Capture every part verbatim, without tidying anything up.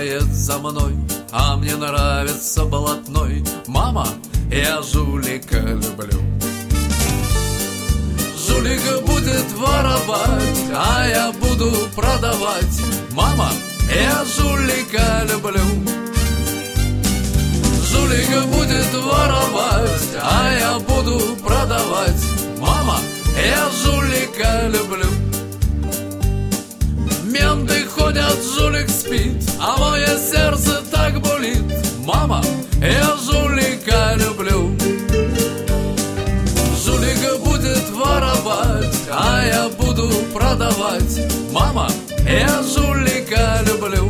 бегает за мной, а мне нравится блатной. Мама, я жулика люблю. Жулик будет воровать, а я буду продавать. Мама, я жулика люблю. Жулик будет воровать, а я буду продавать. Мама, я жулика люблю. Менты ходят, жулик спит, а мое сердце так болит. Мама, я жулика люблю. Жулик будет воровать, а я буду продавать. Мама, я жулика люблю.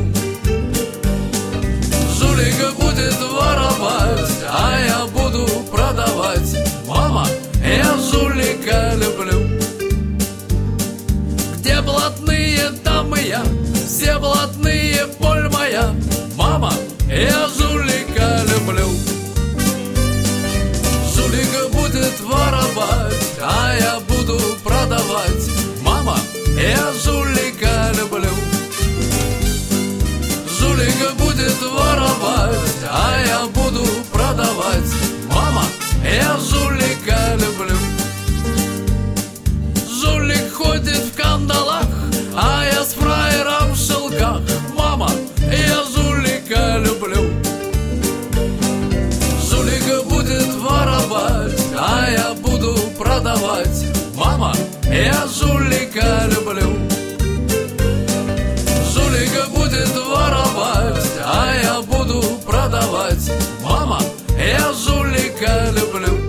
Жулик будет воровать, а я буду продавать. Мама, я жулика люблю. Где блатные, там и я, все блатные, боль моя. Мама, я жулика люблю. Жулик будет воровать, а я буду продавать. Мама, я жулика люблю. Жулик будет воровать, а я буду продавать. Мама, я жулика люблю. Жулик ходит в кандалах, а я с фраером в шелках. Мама, я жулика люблю. Жулик будет воровать, а я буду продавать. Мама, я жулика люблю. Жулик будет воровать, а я буду продавать. Мама, я жулика люблю.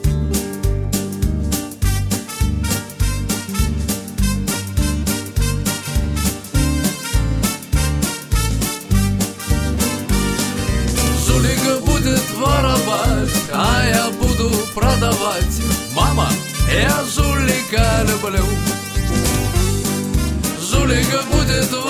Жулик будет воровать, а я буду продавать. Мама, я жулика люблю. Жулик будет